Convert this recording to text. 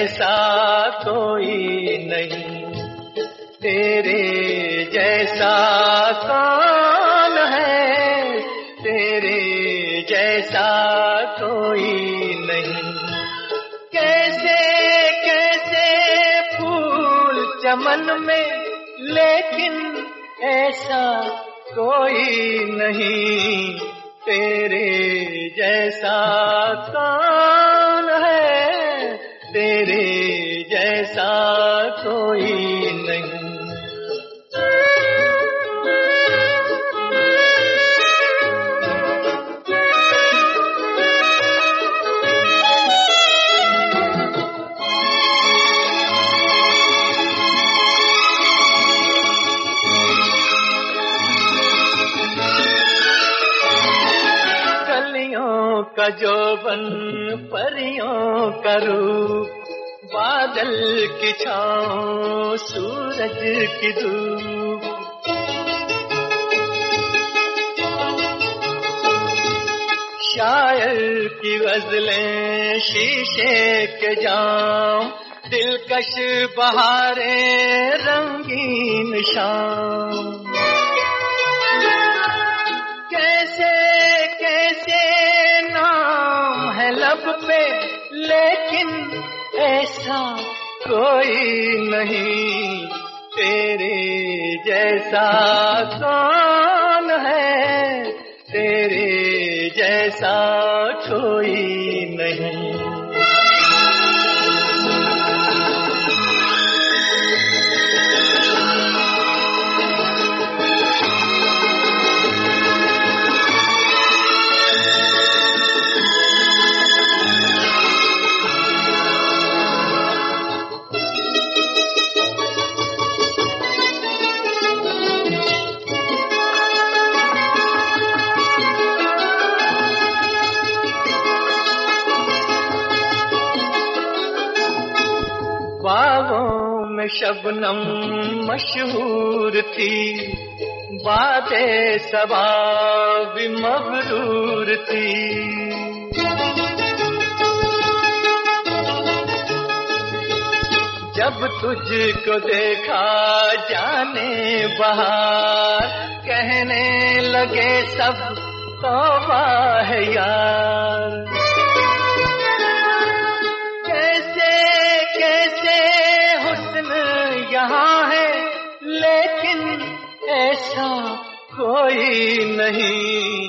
जैसा कोई नहीं, तेरे जैसा कौन है, तेरे जैसा कोई नहीं। कैसे कैसे फूल चमन में, लेकिन ऐसा कोई नहीं, तेरे जैसा कौन है, तेरे जैसा कोई नहीं। का जोबन परियों का रूप, बादल की छाँव सूरज की धूप। शायर की गजलें शीशे के जाम, दिलकश बहारें रंगीन शाम। कैसे कैसे नाम है लब पे, लेकिन ऐसा कोई नहीं, तेरे जैसा कौन है, तेरे जैसा कोई नहीं। बागों में शबनम मशहूर थी, बातें सबा भी मगरूर थी। जब तुझको देखा जाने बहार, कहने लगे सब तौबा है यार। कैसे हुस्न यहाँ है, लेकिन ऐसा कोई नहीं,